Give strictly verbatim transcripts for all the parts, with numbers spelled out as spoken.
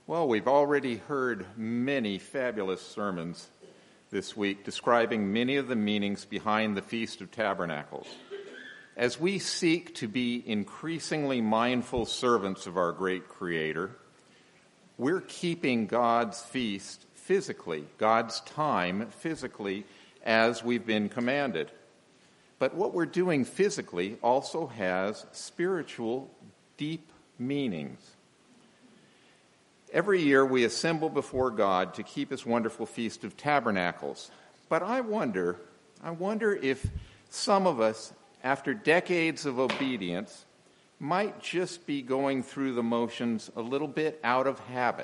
Well, we've already heard many fabulous sermons this week describing many of the meanings behind the Feast of Tabernacles. As we seek to be increasingly mindful servants of our great Creator, we're keeping God's feast physically, God's time physically, as we've been commanded. But what we're doing physically also has spiritual, deep meanings. Every year we assemble before God to keep His wonderful Feast of Tabernacles. But I wonder, I wonder if some of us, after decades of obedience, might just be going through the motions a little bit out of habit,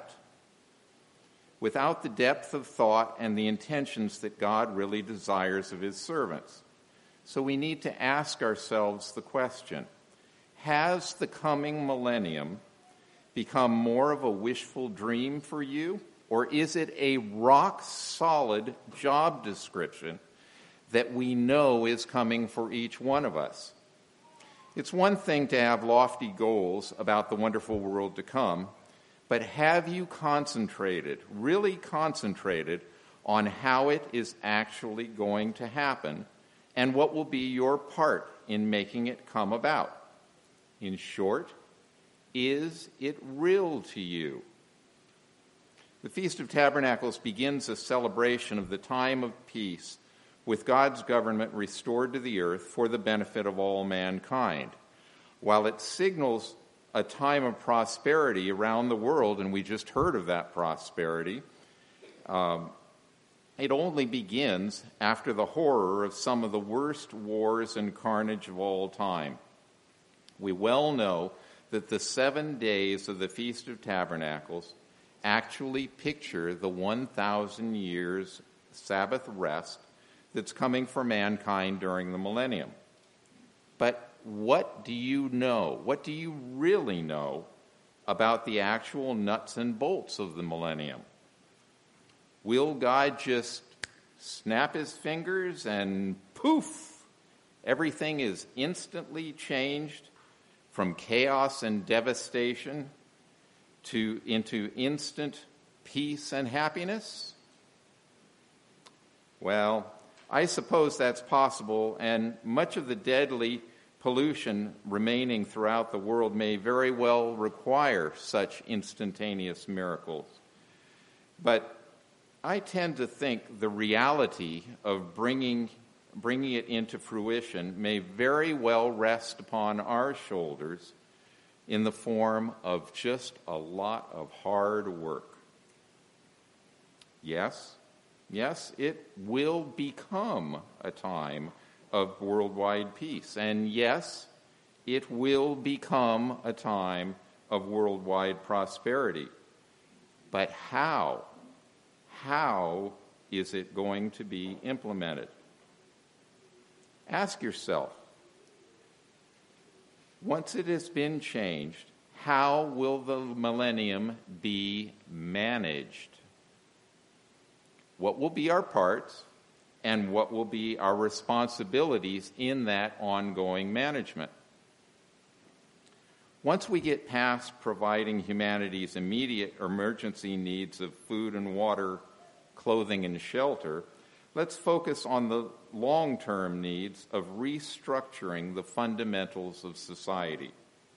without the depth of thought and the intentions that God really desires of His servants. So we need to ask ourselves the question, has the coming millennium become more of a wishful dream for you, or is it a rock-solid job description that we know is coming for each one of us? It's one thing to have lofty goals about the wonderful world to come, but have you concentrated, really concentrated, on how it is actually going to happen and what will be your part in making it come about? In short, is it real to you? The Feast of Tabernacles begins a celebration of the time of peace with God's government restored to the earth for the benefit of all mankind. While it signals a time of prosperity around the world, and we just heard of that prosperity, um, it only begins after the horror of some of the worst wars and carnage of all time. We well know that the seven days of the Feast of Tabernacles actually picture the one thousand years Sabbath rest that's coming for mankind during the millennium. But what do you know? What do you really know about the actual nuts and bolts of the millennium? Will God just snap His fingers and poof, everything is instantly changed from chaos and devastation to into instant peace and happiness? Well, I suppose that's possible, and much of the deadly pollution remaining throughout the world may very well require such instantaneous miracles. But I tend to think the reality of bringing bringing it into fruition may very well rest upon our shoulders in the form of just a lot of hard work. Yes, yes, it will become a time of worldwide peace. And yes, it will become a time of worldwide prosperity. But how? How is it going to be implemented? Ask yourself, once it has been changed, how will the millennium be managed? What will be our parts, and what will be our responsibilities in that ongoing management? Once we get past providing humanity's immediate emergency needs of food and water, clothing and shelter, let's focus on the long-term needs of restructuring the fundamentals of society.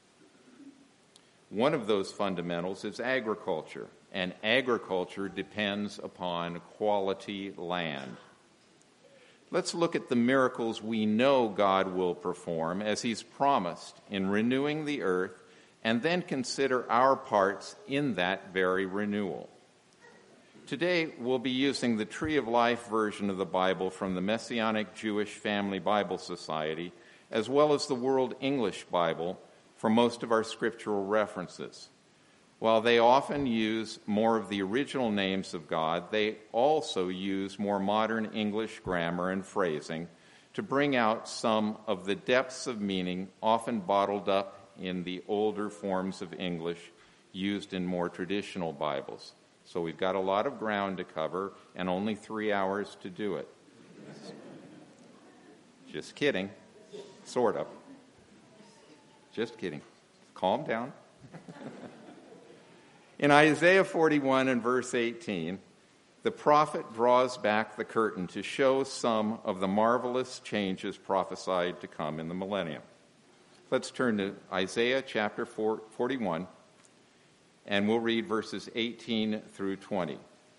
One of those fundamentals is agriculture, and agriculture depends upon quality land. Let's look at the miracles we know God will perform as He's promised in renewing the earth, and then consider our parts in that very renewal. Today, we'll be using the Tree of Life version of the Bible from the Messianic Jewish Family Bible Society, as well as the World English Bible for most of our scriptural references. While they often use more of the original names of God, they also use more modern English grammar and phrasing to bring out some of the depths of meaning often bottled up in the older forms of English used in more traditional Bibles. So we've got a lot of ground to cover and only three hours to do it. Just kidding. Sort of. Just kidding. Calm down. In Isaiah forty-one and verse eighteen, the prophet draws back the curtain to show some of the marvelous changes prophesied to come in the millennium. Let's turn to Isaiah chapter forty-one, and we'll read verses eighteen through twenty.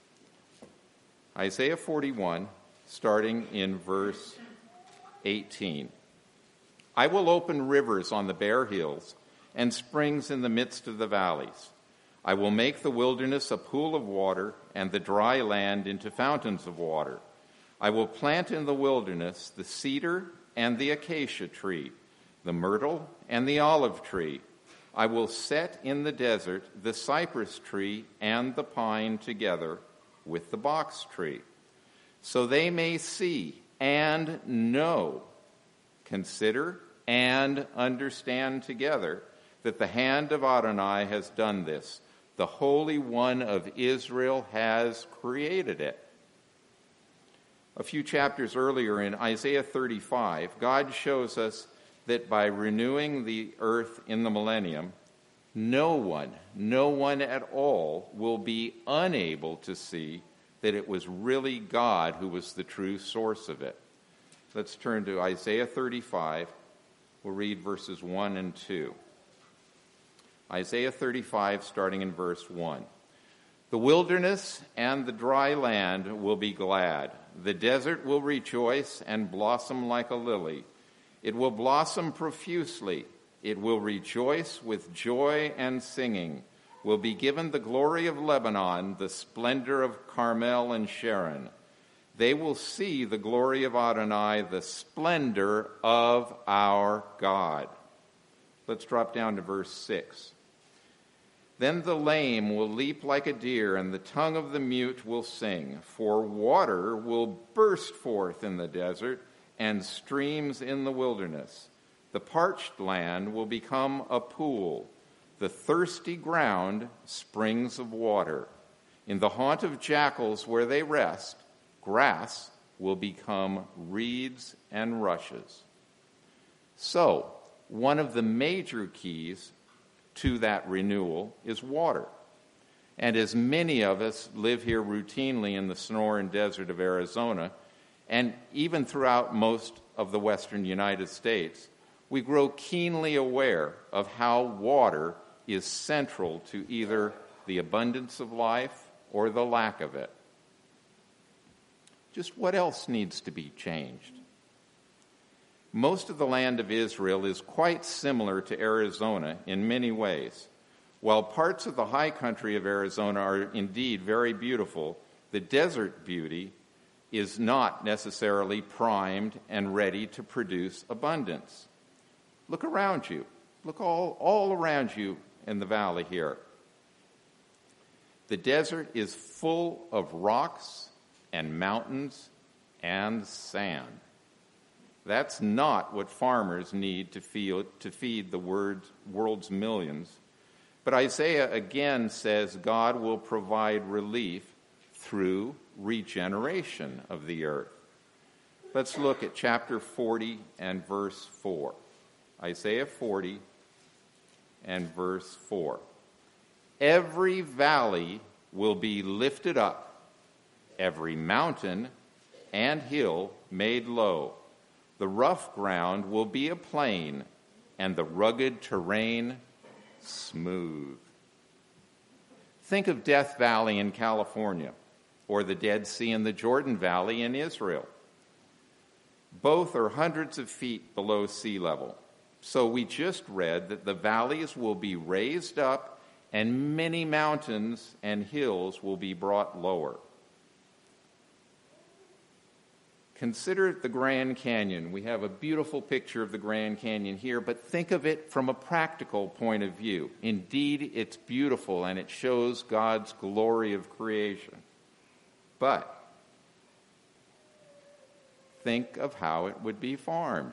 Isaiah forty-one, starting in verse eighteen. I will open rivers on the bare hills and springs in the midst of the valleys. I will make the wilderness a pool of water and the dry land into fountains of water. I will plant in the wilderness the cedar and the acacia tree, the myrtle and the olive tree. I will set in the desert the cypress tree and the pine together with the box tree, so they may see and know, consider and understand together that the hand of Adonai has done this. The Holy One of Israel has created it. A few chapters earlier in Isaiah thirty-five, God shows us that by renewing the earth in the millennium, no one, no one at all will be unable to see that it was really God who was the true source of it. Let's turn to Isaiah thirty-five. We'll read verses one and two. Isaiah thirty-five, starting in verse one. The wilderness and the dry land will be glad. The desert will rejoice and blossom like a lily. It will blossom profusely. It will rejoice with joy and singing. Will be given the glory of Lebanon, the splendor of Carmel and Sharon. They will see the glory of Adonai, the splendor of our God. Let's drop down to verse six. Then the lame will leap like a deer, and the tongue of the mute will sing. For water will burst forth in the desert, and streams in the wilderness. The parched land will become a pool, the thirsty ground springs of water. In the haunt of jackals where they rest, grass will become reeds and rushes. So, one of the major keys to that renewal is water. And as many of us live here routinely in the Sonoran Desert of Arizona, and even throughout most of the western United States, we grow keenly aware of how water is central to either the abundance of life or the lack of it. Just what else needs to be changed? Most of the land of Israel is quite similar to Arizona in many ways. While parts of the high country of Arizona are indeed very beautiful, the desert beauty is not necessarily primed and ready to produce abundance. Look around you. Look all, all around you in the valley here. The desert is full of rocks and mountains and sand. That's not what farmers need to, feel, to feed the word, world's millions. But Isaiah again says God will provide relief through regeneration of the earth. Let's look at chapter forty and verse four. Isaiah forty and verse four. Every valley will be lifted up, every mountain and hill made low. The rough ground will be a plain, and the rugged terrain smooth. Think of Death Valley in California, or the Dead Sea in the Jordan Valley in Israel. Both are hundreds of feet below sea level. So we just read that the valleys will be raised up, and many mountains and hills will be brought lower. Consider the Grand Canyon. We have a beautiful picture of the Grand Canyon here, but think of it from a practical point of view. Indeed, it's beautiful, and it shows God's glory of creation. But think of how it would be farmed.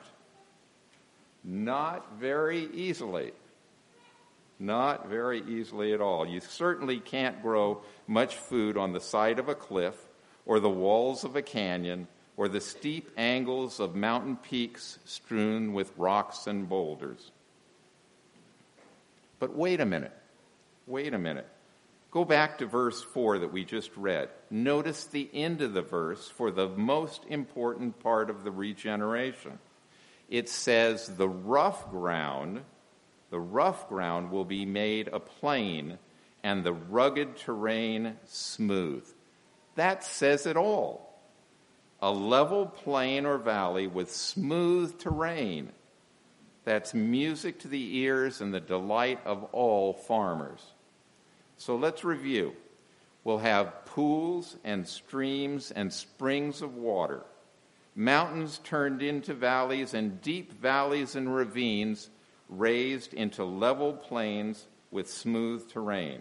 Not very easily. Not very easily at all. You certainly can't grow much food on the side of a cliff or the walls of a canyon or the steep angles of mountain peaks strewn with rocks and boulders. But wait a minute. Wait a minute. Go back to verse four that we just read. Notice the end of the verse for the most important part of the regeneration. It says the rough ground, the rough ground will be made a plain and the rugged terrain smooth. That says it all. A level plain or valley with smooth terrain. That's music to the ears and the delight of all farmers. So let's review. We'll have pools and streams and springs of water, mountains turned into valleys, and deep valleys and ravines raised into level plains with smooth terrain.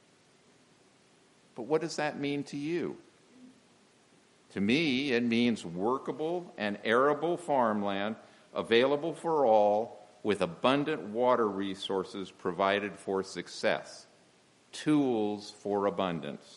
But what does that mean to you? To me, it means workable and arable farmland available for all with abundant water resources provided for success. Tools for abundance.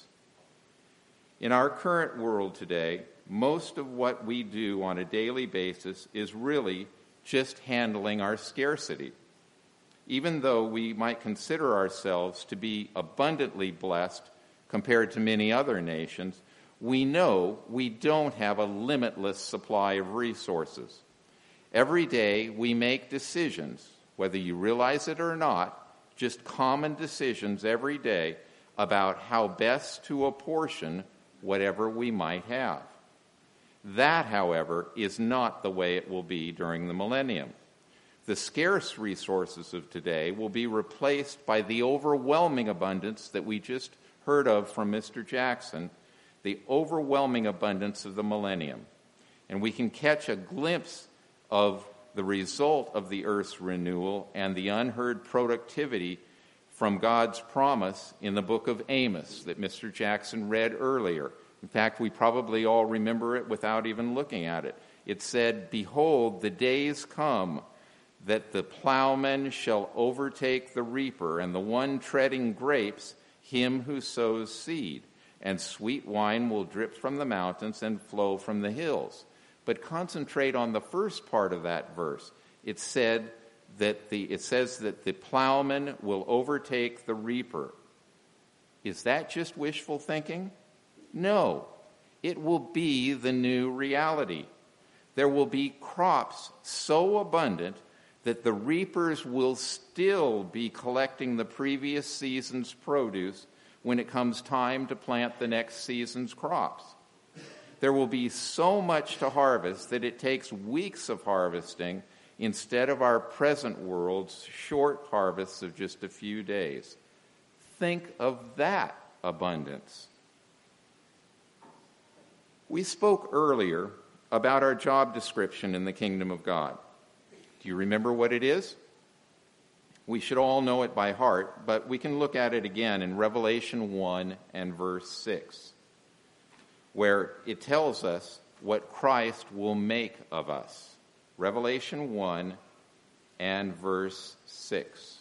In our current world today, most of what we do on a daily basis is really just handling our scarcity. Even though we might consider ourselves to be abundantly blessed compared to many other nations, we know we don't have a limitless supply of resources. Every day we make decisions, whether you realize it or not, just common decisions every day about how best to apportion whatever we might have. That, however, is not the way it will be during the millennium. The scarce resources of today will be replaced by the overwhelming abundance that we just heard of from Mister Jackson, the overwhelming abundance of the millennium. And we can catch a glimpse of the result of the earth's renewal and the unheard productivity from God's promise in the book of Amos that Mister Jackson read earlier. In fact, we probably all remember it without even looking at it. It said, "Behold, the days come that the plowman shall overtake the reaper, and the one treading grapes him who sows seed, and sweet wine will drip from the mountains and flow from the hills." But concentrate on the first part of that verse. It said that the it says that the plowman will overtake the reaper. Is that just wishful thinking? No. It will be the new reality. There will be crops so abundant that the reapers will still be collecting the previous season's produce when it comes time to plant the next season's crops. There will be so much to harvest that it takes weeks of harvesting instead of our present world's short harvests of just a few days. Think of that abundance. We spoke earlier about our job description in the kingdom of God. Do you remember what it is? We should all know it by heart, but we can look at it again in Revelation one and verse six, where it tells us what Christ will make of us. Revelation one and verse six.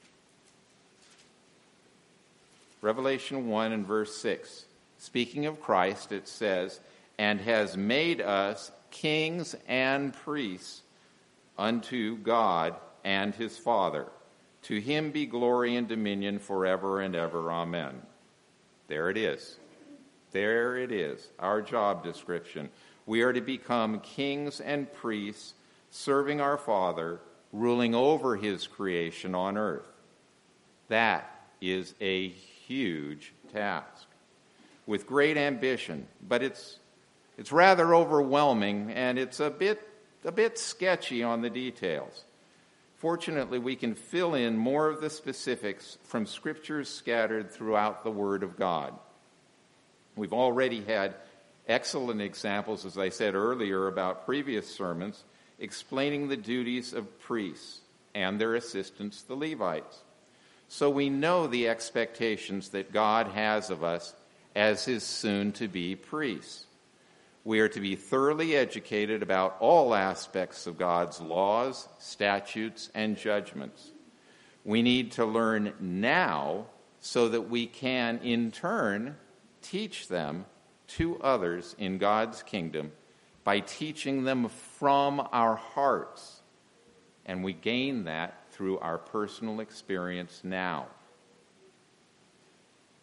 Revelation one and verse six. Speaking of Christ, it says, "And has made us kings and priests unto God and his Father. To him be glory and dominion forever and ever. Amen." There it is. There it is, our job description. We are to become kings and priests, serving our Father, ruling over his creation on earth. That is a huge task, with great ambition, but it's it's rather overwhelming, and it's a bit a bit sketchy on the details. Fortunately, we can fill in more of the specifics from scriptures scattered throughout the Word of God. We've already had excellent examples, as I said earlier, about previous sermons, explaining the duties of priests and their assistants, the Levites. So we know the expectations that God has of us as his soon-to-be priests. We are to be thoroughly educated about all aspects of God's laws, statutes, and judgments. We need to learn now so that we can, in turn, teach them to others in God's kingdom by teaching them from our hearts. And we gain that through our personal experience now.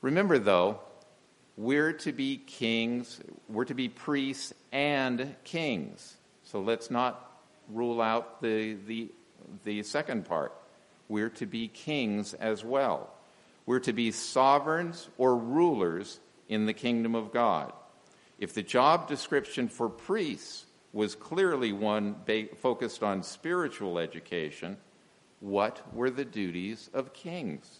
Remember, though, we're to be kings, we're to be priests and kings. So let's not rule out the, the, the second part. We're to be kings as well. We're to be sovereigns or rulers in the kingdom of God. If the job description for priests was clearly one ba- focused on spiritual education, what were the duties of kings?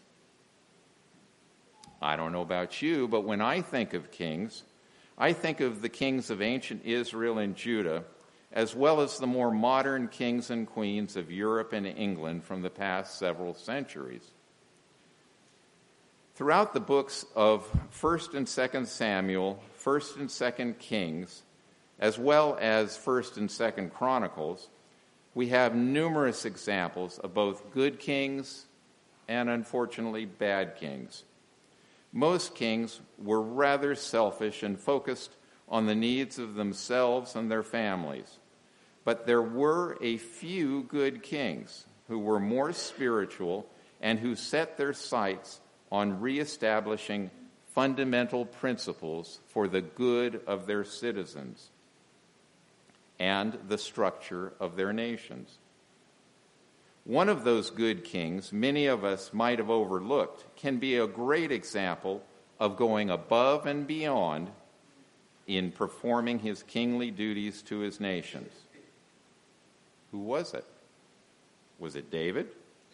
I don't know about you, but when I think of kings, I think of the kings of ancient Israel and Judah, as well as the more modern kings and queens of Europe and England from the past several centuries. Throughout the books of First and Second Samuel, First and Second Kings, as well as First and Second Chronicles, we have numerous examples of both good kings and, unfortunately, bad kings. Most kings were rather selfish and focused on the needs of themselves and their families. But there were a few good kings who were more spiritual and who set their sights on reestablishing fundamental principles for the good of their citizens and the structure of their nations. One of those good kings many of us might have overlooked can be a great example of going above and beyond in performing his kingly duties to his nations. Who was it? Was it David?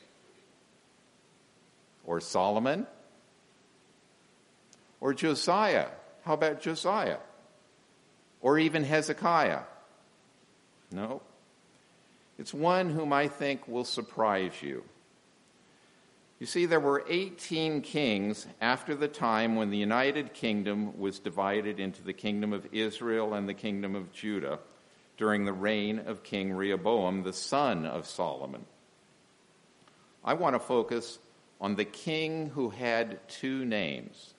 Or Solomon? Or Josiah? How about Josiah? Or even Hezekiah? No. It's one whom I think will surprise you. You see, there were eighteen kings after the time when the United Kingdom was divided into the kingdom of Israel and the kingdom of Judah during the reign of King Rehoboam, the son of Solomon. I want to focus on the king who had two names.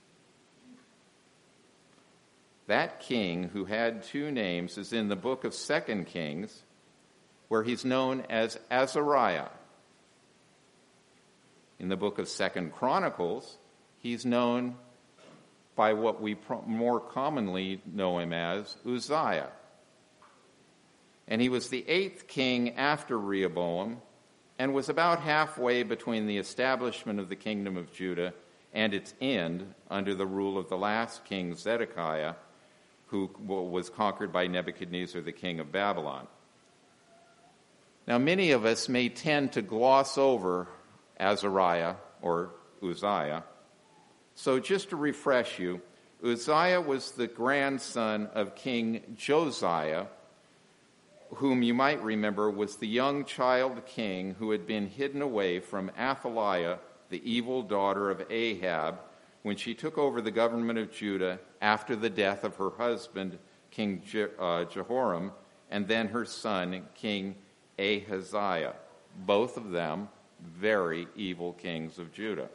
That king who had two names is in the book of Second Kings, where he's known as Azariah. In the book of Second Chronicles, he's known by what we pro- more commonly know him as, Uzziah. And he was the eighth king after Rehoboam and was about halfway between the establishment of the kingdom of Judah and its end under the rule of the last king, Zedekiah, who was conquered by Nebuchadnezzar, the king of Babylon. Now, many of us may tend to gloss over Azariah or Uzziah. So just to refresh you, Uzziah was the grandson of King Josiah, whom you might remember was the young child king who had been hidden away from Athaliah, the evil daughter of Ahab, when she took over the government of Judah after the death of her husband, King Je- uh, Jehoram, and then her son, King Ahaziah, both of them very evil kings of Judah.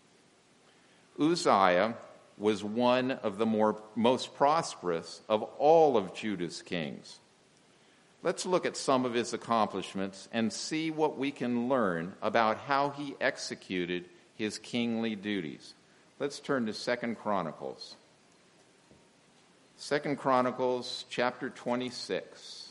Uzziah was one of the more, most prosperous of all of Judah's kings. Let's look at some of his accomplishments and see what we can learn about how he executed his kingly duties. Let's turn to Second Chronicles. Second Chronicles chapter twenty-six.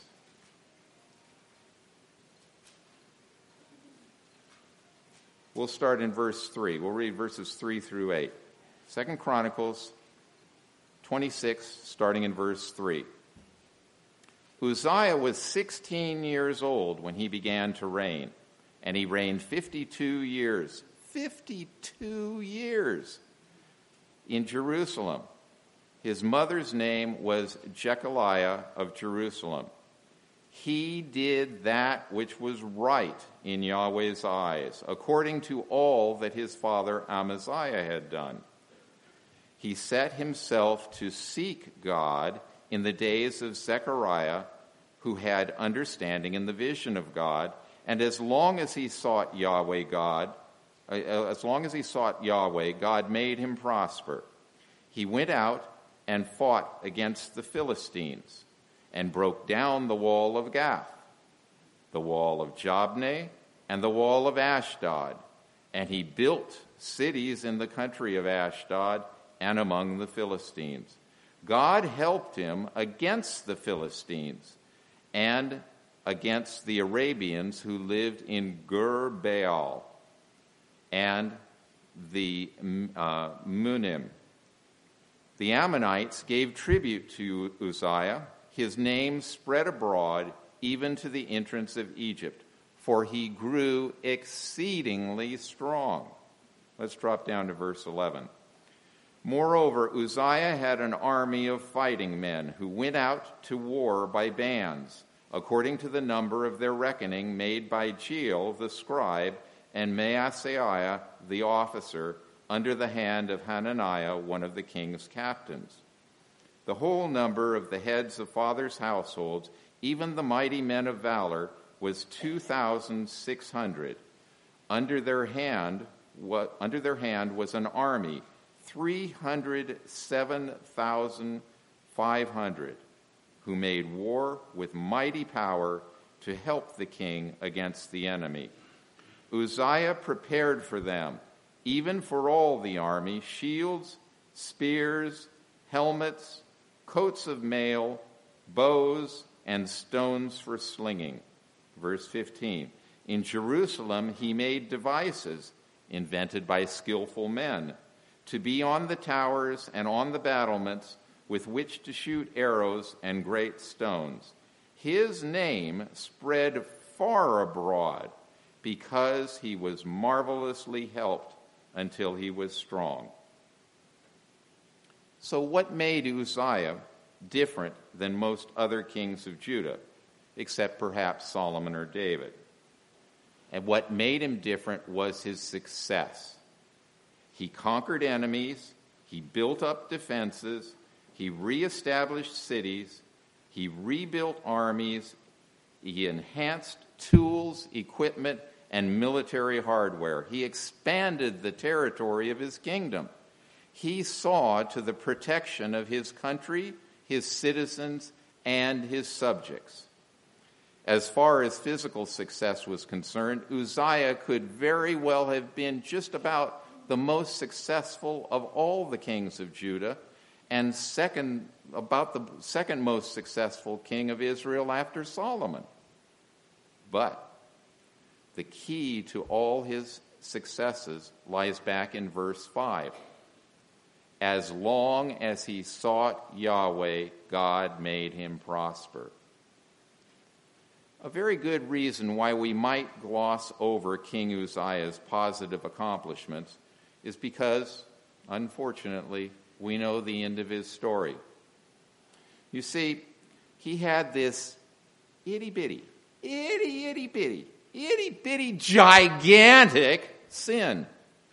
We'll start in verse three. We'll read verses three through eight. Second Chronicles twenty-six, starting in verse three. Uzziah was sixteen years old when he began to reign, and he reigned fifty-two years. fifty-two years in Jerusalem. His mother's name was Jechaliah of Jerusalem. He did that which was right in Yahweh's eyes, according to all that his father Amaziah had done. He set himself to seek God in the days of Zechariah, who had understanding in the vision of God, and as long as he sought Yahweh God, uh, as long as he sought Yahweh, God made him prosper. He went out and fought against the Philistines and broke down the wall of Gath, the wall of Jabneh, and the wall of Ashdod. And he built cities in the country of Ashdod and among the Philistines. God helped him against the Philistines and against the Arabians who lived in Gur Baal and the uh, Munim. The Ammonites gave tribute to Uzziah. His name spread abroad even to the entrance of Egypt, for he grew exceedingly strong. Let's drop down to verse eleven. Moreover, Uzziah had an army of fighting men who went out to war by bands, according to the number of their reckoning made by Jeiel the scribe and Maaseiah the officer, under the hand of Hananiah, one of the king's captains. The whole number of the heads of fathers' households, even the mighty men of valor, was two thousand six hundred. Under their hand, what, under their hand was an army, three hundred seven thousand five hundred, who made war with mighty power to help the king against the enemy. Uzziah prepared for them, even for all the army, shields, spears, helmets, coats of mail, bows, and stones for slinging. Verse fifteen, in Jerusalem he made devices invented by skillful men to be on the towers and on the battlements with which to shoot arrows and great stones. His name spread far abroad because he was marvelously helped until he was strong. So what made Uzziah different than most other kings of Judah, except perhaps Solomon or David? And what made him different was his success. He conquered enemies, he built up defenses, he reestablished cities, he rebuilt armies, he enhanced tools, equipment, and military hardware. He expanded the territory of his kingdom. He saw to the protection of his country, his citizens, and his subjects. As far as physical success was concerned, Uzziah could very well have been just about the most successful of all the kings of Judah, and second, about the second most successful king of Israel after Solomon. But the key to all his successes lies back in verse five. As long as he sought Yahweh, God made him prosper. A very good reason why we might gloss over King Uzziah's positive accomplishments is because, unfortunately, we know the end of his story. You see, he had this itty-bitty, itty, itty-bitty, itty-bitty, gigantic sin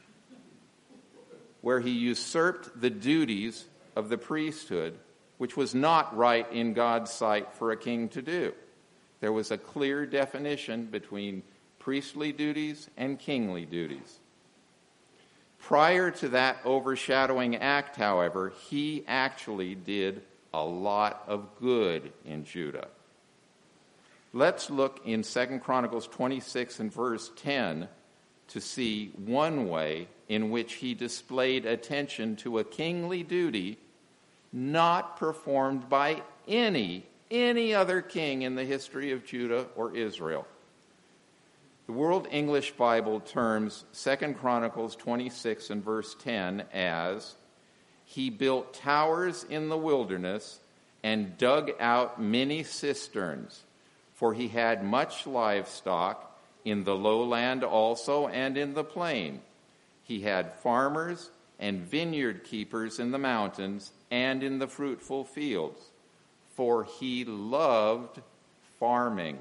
where he usurped the duties of the priesthood, which was not right in God's sight for a king to do. There was a clear definition between priestly duties and kingly duties. Prior to that overshadowing act, however, he actually did a lot of good in Judah. Let's look in Second Chronicles twenty-six and verse ten to see one way in which he displayed attention to a kingly duty not performed by any, any other king in the history of Judah or Israel. The World English Bible terms Second Chronicles twenty-six and verse ten as, he built towers in the wilderness and dug out many cisterns, for he had much livestock in the lowland also and in the plain. He had farmers and vineyard keepers in the mountains and in the fruitful fields, for he loved farming.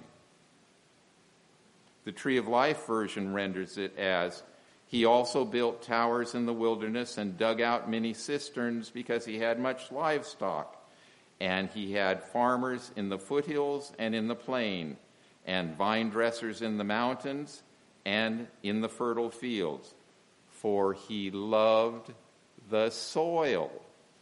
The Tree of Life version renders it as, he also built towers in the wilderness and dug out many cisterns because he had much livestock. And he had farmers in the foothills and in the plain, and vine dressers in the mountains and in the fertile fields, for he loved the soil.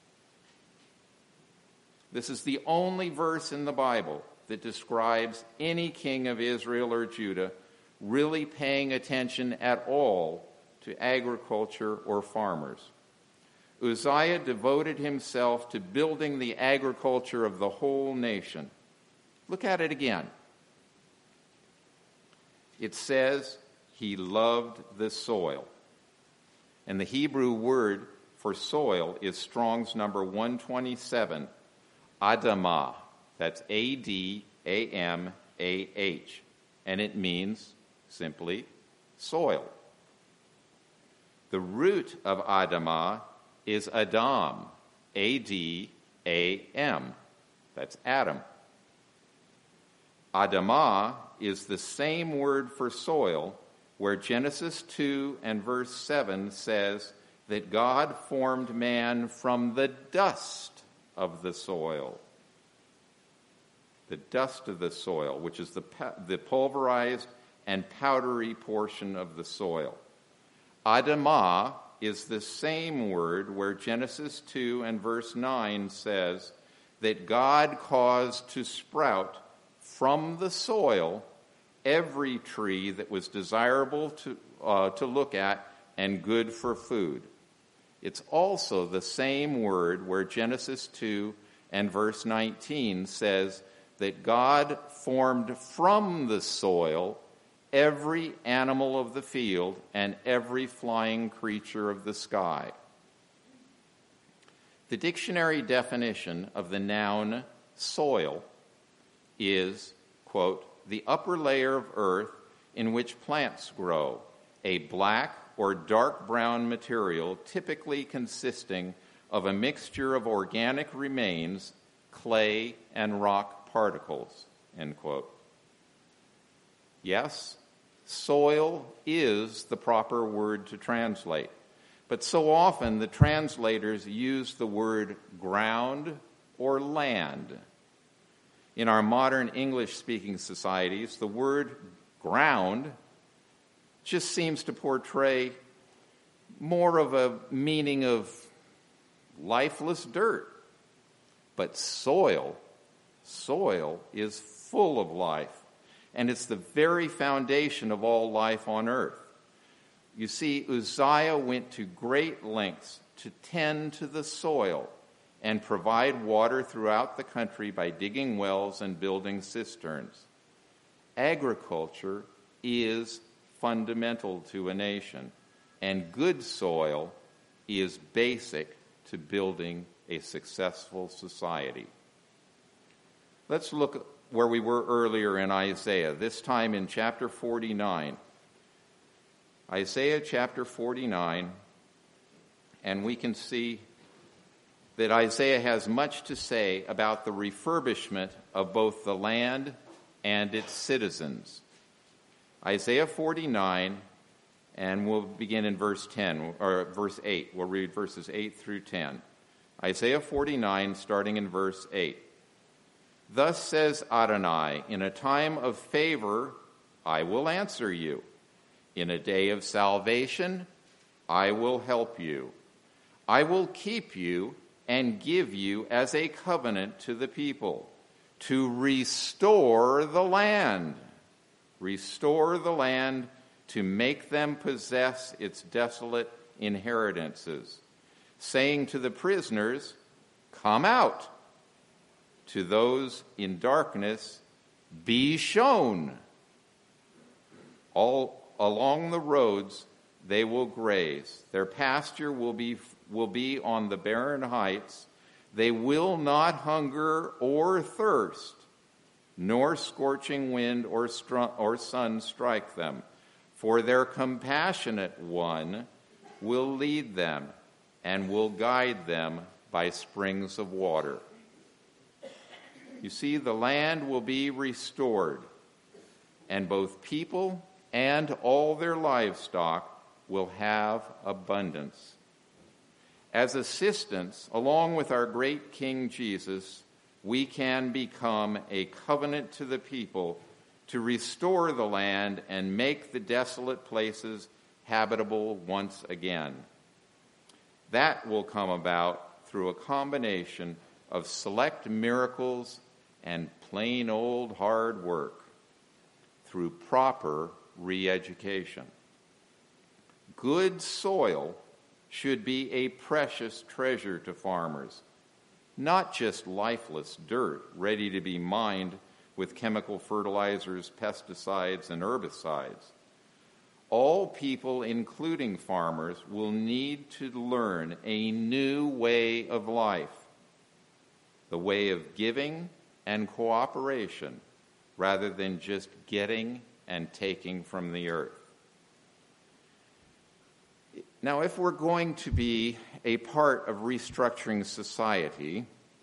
This is the only verse in the Bible that describes any king of Israel or Judah really paying attention at all to agriculture or farmers. Uzziah devoted himself to building the agriculture of the whole nation. Look at it again. It says he loved the soil. And the Hebrew word for soil is Strong's number one twenty-seven, Adamah. That's A D A M A H. And it means simply soil. The root of Adamah is Adam, A D A M. That's Adam. Adamah is the same word for soil where Genesis two and verse seven says that God formed man from the dust of the soil. The dust of the soil, which is the, the pulverized and powdery portion of the soil. Adamah is the same word where Genesis two and verse nine says that God caused to sprout from the soil every tree that was desirable to, uh, to look at and good for food. It's also the same word where Genesis two and verse nineteen says that God formed from the soil every animal of the field and every flying creature of the sky. The dictionary definition of the noun soil is, quote, the upper layer of earth in which plants grow, a black or dark brown material typically consisting of a mixture of organic remains, clay, and rock particles, end quote. Yes, soil is the proper word to translate, but so often the translators use the word ground or land. In our modern English-speaking societies, the word ground just seems to portray more of a meaning of lifeless dirt. But soil, soil is full of life, and it's the very foundation of all life on earth. You see, Uzziah went to great lengths to tend to the soil and provide water throughout the country by digging wells and building cisterns. Agriculture is fundamental to a nation, and good soil is basic to building a successful society. Let's look where we were earlier in Isaiah, this time in chapter forty-nine. Isaiah chapter forty-nine, and we can see that Isaiah has much to say about the refurbishment of both the land and its citizens. Isaiah forty-nine, and we'll begin in verse ten, or verse eight. We'll read verses eight through ten. Isaiah forty-nine, starting in verse eight. Thus says Adonai, in a time of favor I will answer you. In a day of salvation I will help you. I will keep you and give you as a covenant to the people, to restore the land. Restore the land to make them possess its desolate inheritances, saying to the prisoners, come out. To those in darkness, be shown. All along the roads they will graze. Their pasture will be will be on the barren heights. They will not hunger or thirst, nor scorching wind or, str- or sun strike them. For their compassionate one will lead them and will guide them by springs of water. You see, the land will be restored, and both people and all their livestock will have abundance. As assistants, along with our great King Jesus, we can become a covenant to the people to restore the land and make the desolate places habitable once again. That will come about through a combination of select miracles and plain old hard work, through proper re-education. Good soil should be a precious treasure to farmers, not just lifeless dirt ready to be mined with chemical fertilizers, pesticides, and herbicides. All people, including farmers, will need to learn a new way of life, the way of giving and cooperation rather than just getting and taking from the earth. Now, if we're going to be a part of restructuring society,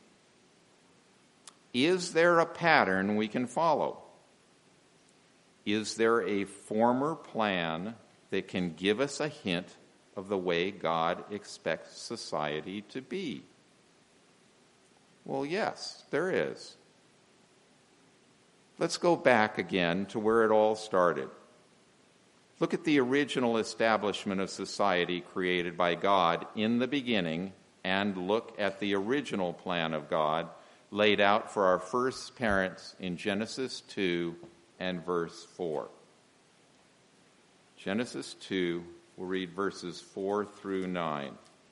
is there a pattern we can follow? Is there a former plan that can give us a hint of the way God expects society to be? Well, yes, there is. Let's go back again to where it all started. Look at the original establishment of society created by God in the beginning, and look at the original plan of God laid out for our first parents in Genesis two and verse four. Genesis two, we'll read verses four through nine.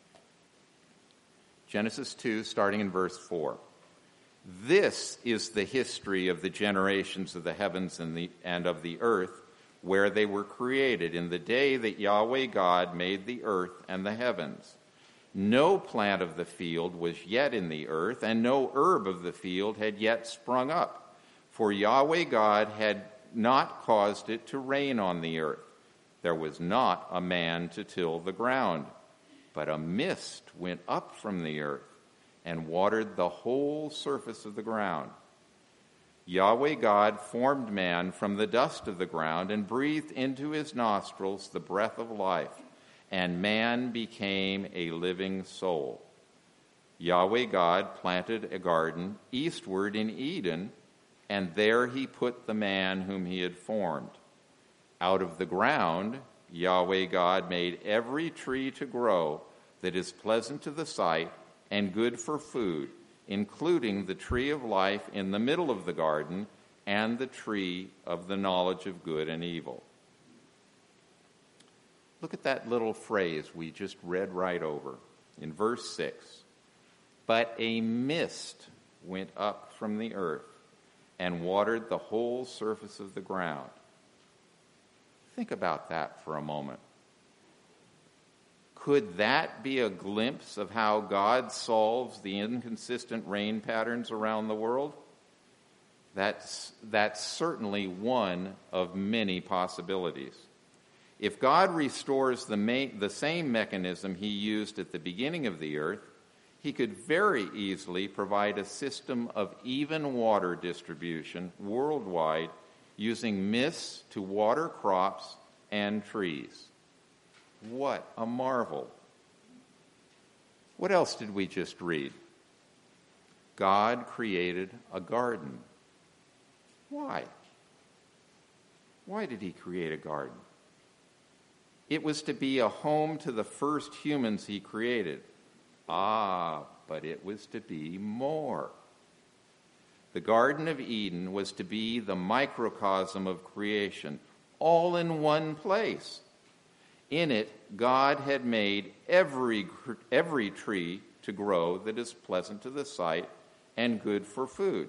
Genesis two, starting in verse four. This is the history of the generations of the heavens and, the, and of the earth, where they were created in the day that Yahweh God made the earth and the heavens. No plant of the field was yet in the earth, and no herb of the field had yet sprung up, for Yahweh God had not caused it to rain on the earth. There was not a man to till the ground, but a mist went up from the earth and watered the whole surface of the ground. Yahweh God formed man from the dust of the ground and breathed into his nostrils the breath of life, and man became a living soul. Yahweh God planted a garden eastward in Eden, and there he put the man whom he had formed. Out of the ground, Yahweh God made every tree to grow that is pleasant to the sight and good for food, including the tree of life in the middle of the garden and the tree of the knowledge of good and evil. Look at that little phrase we just read right over in verse six. But a mist went up from the earth and watered the whole surface of the ground. Think about that for a moment. Could that be a glimpse of how God solves the inconsistent rain patterns around the world? That's, that's certainly one of many possibilities. If God restores the, main, the same mechanism he used at the beginning of the earth, he could very easily provide a system of even water distribution worldwide using mists to water crops and trees. What a marvel. What else did we just read? God created a garden. Why? Why did he create a garden? It was to be a home to the first humans he created. Ah, but it was to be more. The Garden of Eden was to be the microcosm of creation, all in one place. In it, God had made every, every tree to grow that is pleasant to the sight and good for food.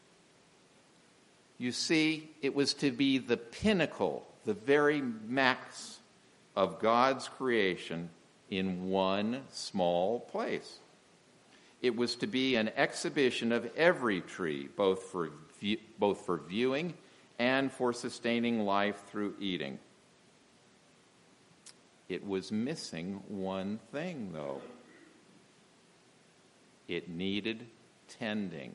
You see, it was to be the pinnacle, the very max of God's creation in one small place. It was to be an exhibition of every tree, both for, view, both for viewing and for sustaining life through eating. It was missing one thing, though. It needed tending.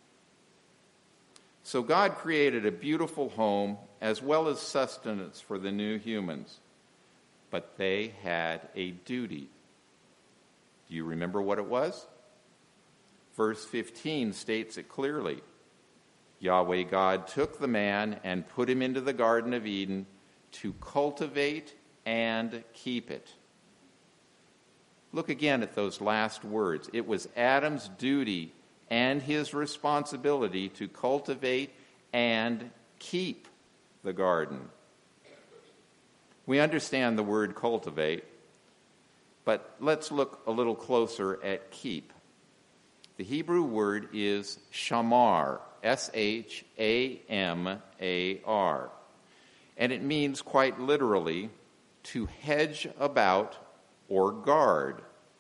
So God created a beautiful home as well as sustenance for the new humans. But they had a duty. Do you remember what it was? Verse fifteen states it clearly. Yahweh God took the man and put him into the Garden of Eden to cultivate and keep it. Look again at those last words. It was Adam's duty and his responsibility to cultivate and keep the garden. We understand the word cultivate. But let's look a little closer at keep. The Hebrew word is shamar, S H A M A R. And it means quite literally to hedge about or guard.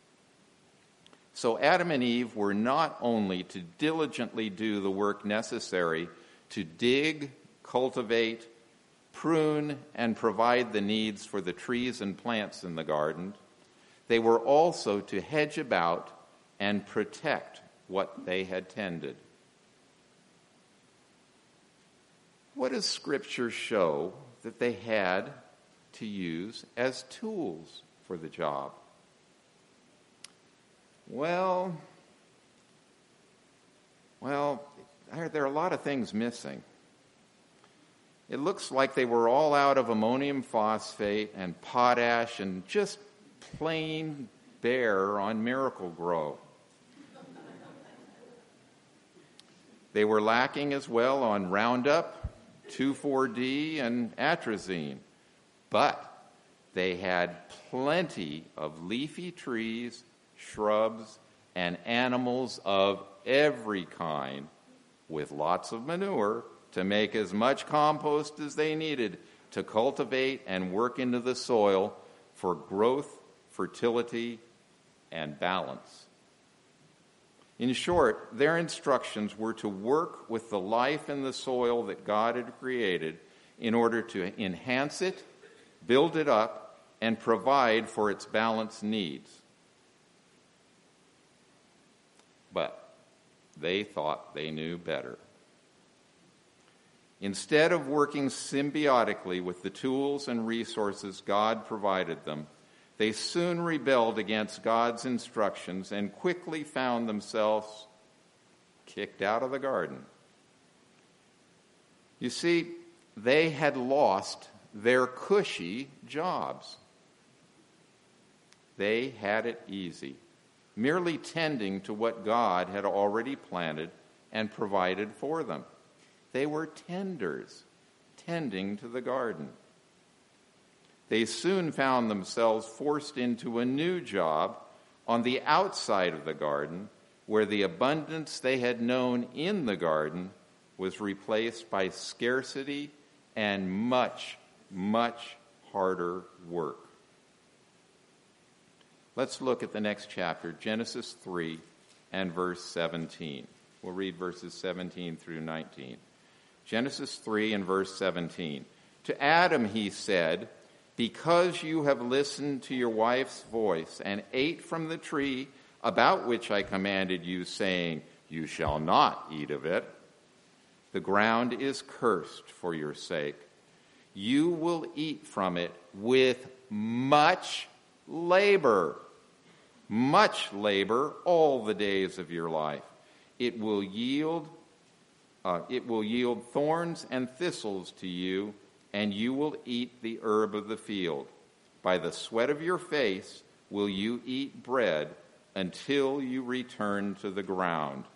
So Adam and Eve were not only to diligently do the work necessary to dig, cultivate, prune, and provide the needs for the trees and plants in the garden, they were also to hedge about and protect what they had tended. What does Scripture show that they had to use as tools for the job? Well, well, there are a lot of things missing. It looks like they were all out of ammonium phosphate and potash and just plain bare on Miracle-Gro. They were lacking as well on Roundup, two four D, and atrazine. But they had plenty of leafy trees, shrubs, and animals of every kind, with lots of manure to make as much compost as they needed to cultivate and work into the soil for growth, fertility, and balance. In short, their instructions were to work with the life in the soil that God had created in order to enhance it, build it up, and provide for its balanced needs. But they thought they knew better. Instead of working symbiotically with the tools and resources God provided them, they soon rebelled against God's instructions and quickly found themselves kicked out of the garden. You see, they had lost their cushy jobs. They had it easy, merely tending to what God had already planted and provided for them. They were tenders, tending to the garden. They soon found themselves forced into a new job on the outside of the garden, where the abundance they had known in the garden was replaced by scarcity and much, much harder work. Let's look at the next chapter, Genesis three and verse seventeen. We'll read verses seventeen through nineteen. Genesis three and verse seventeen. To Adam he said, "Because you have listened to your wife's voice and ate from the tree about which I commanded you, saying, 'You shall not eat of it,' the ground is cursed for your sake. You will eat from it with much labor, much labor all the days of your life. It will yield, uh, it will yield thorns and thistles to you, and you will eat the herb of the field. By the sweat of your face will you eat bread until you return to the ground."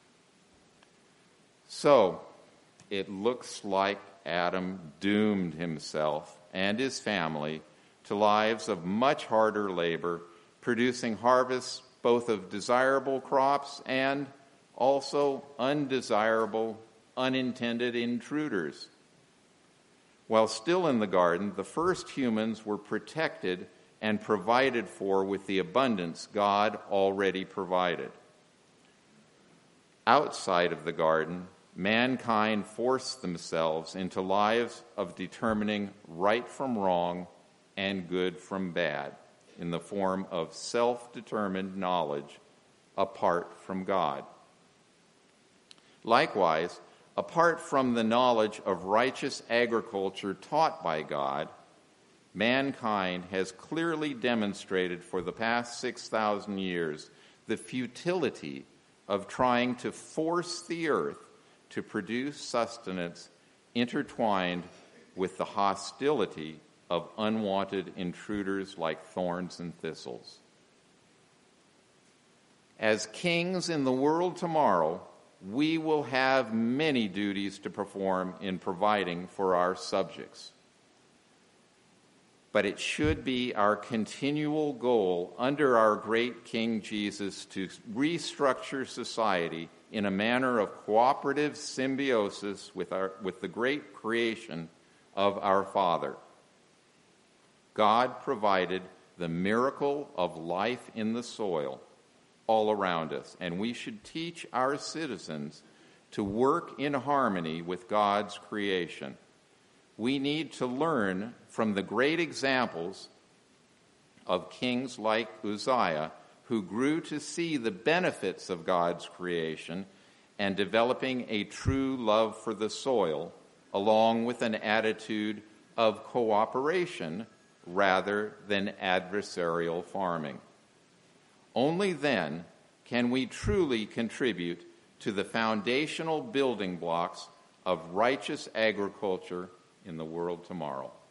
So, it looks like Adam doomed himself and his family to lives of much harder labor, producing harvests both of desirable crops and also undesirable, unintended intruders. While still in the garden, the first humans were protected and provided for with the abundance God already provided. Outside of the garden, mankind forced themselves into lives of determining right from wrong and good from bad in the form of self-determined knowledge apart from God. Likewise, apart from the knowledge of righteous agriculture taught by God, mankind has clearly demonstrated for the past six thousand years the futility of trying to force the earth to produce sustenance intertwined with the hostility of unwanted intruders like thorns and thistles. As kings in the world tomorrow, we will have many duties to perform in providing for our subjects. but it should be our continual goal under our great King Jesus to restructure society in a manner of cooperative symbiosis with, our, with the great creation of our Father. God provided the miracle of life in the soil all around us, and we should teach our citizens to work in harmony with God's creation. We need to learn from the great examples of kings like Uzziah, who grew to see the benefits of God's creation and developing a true love for the soil, along with an attitude of cooperation rather than adversarial farming. Only then can we truly contribute to the foundational building blocks of righteous agriculture in the world tomorrow.